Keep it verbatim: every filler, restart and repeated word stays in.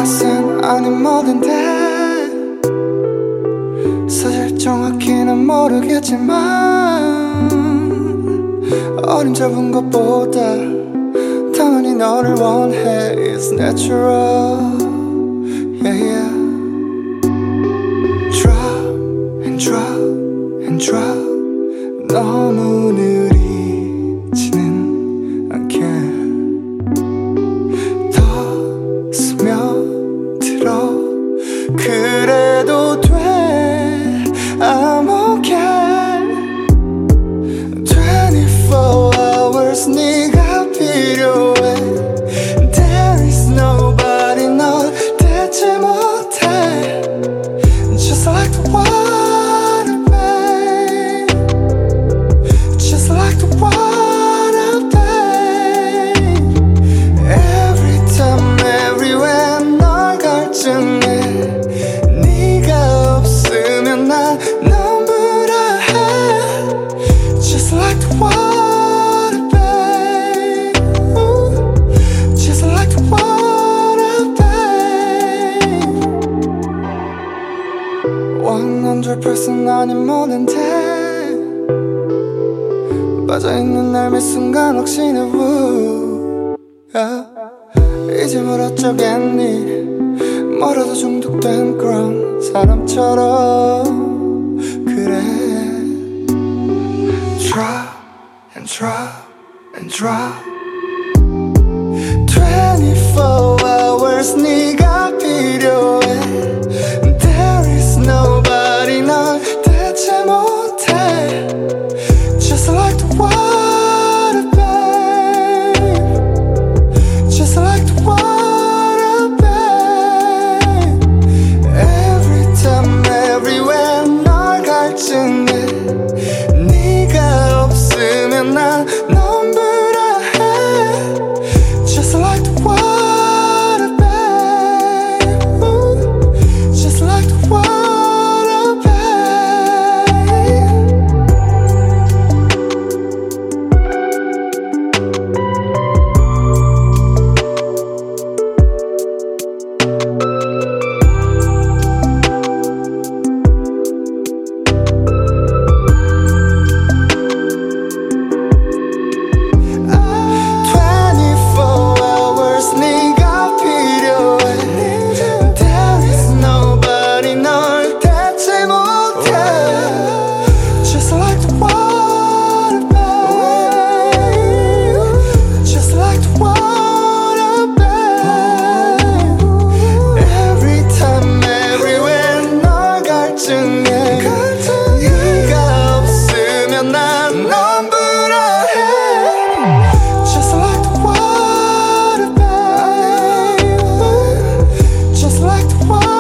것은 아닌 뭐든데 사실 정확히는 모르겠지만 어림잡은 것보다 당연히 너를 원해. It's natural, yeah, yeah. Drop and drop and drop. 너무 느리지는 않게 더 스며들어. 그래도 돼, I'm okay. twenty-four hours 네가 필요해. There is nobody 널 대체 못해. Just like the water, babe. Just like the water, babe. Every time, everywhere 널 갈증해. 네가 없으면 난 눈부라 해. Just like the water, babe. Ooh. Just like the water, babe. one hundred percent 아닌 뭐는데 빠져있는 날 매 순간 혹시나 우 yeah. 이제 뭘 어쩌겠니. 뭐라도 중독된 그런 사람처럼. 그래. Drop and drop and drop. twenty-four hours 네가 필요해. There is nobody 널 대체 못해. Just like the water, babe. Just like the water, babe. Every time, everywhere 널 갈증해. 네가 없으면 난 눈부라 해. Just like the water, babe. Ooh. Just like the water, babe. twenty-four hours 네가 필요해. There is nobody 널 대체 못해. Just like the water, babe. Just like the water, babe. Every time, everywhere 널 갈증해. 네가 없으면 난 눈부라 해. Just like the water, babe. Just like the water.